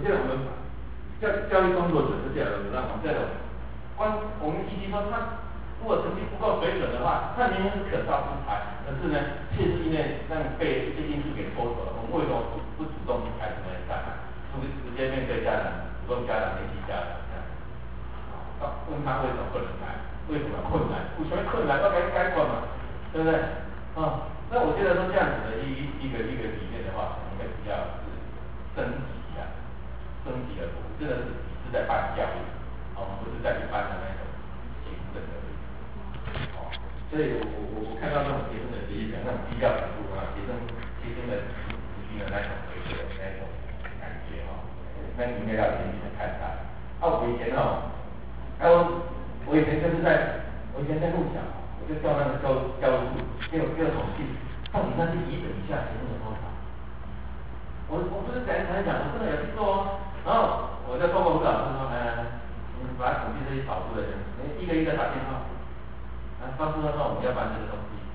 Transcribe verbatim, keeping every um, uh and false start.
现在我们教教育工作者是这样的，让我们这种关我们依据说他如果成绩不够水准的话，他明明是可造之材，可是呢，却是因为让被一些因素给脱手了。我们为什么不不主动去开什么障碍，直直接面对家长，主动家长联系家长这样，啊，问他为什么不能来，为什么困难，有什么困难都该该管嘛，对不对？啊，那我觉得说这样子的一一个一个理念的话，应该比较是升级啊，升级的，真的是是在办教育，啊，不是在一般的那种行政的。哦，所以我我我看到那种学生的学习讲那种低调程度啊，学生学生的持续的那种回馈的那种感觉哈、哦，那你应该要严谨的看待。啊，我以前哦，啊我我以前就是在我以前在路小，我就调那个教教务处，给我给我统计，到底那些乙等以下学生有多少？我我不是讲讲讲，我真的有去做哦。然后我在报告辅导老师说，来来来，你把统计这些少数的人，一个一个打电话。啊，告诉他说我们要办这个东西，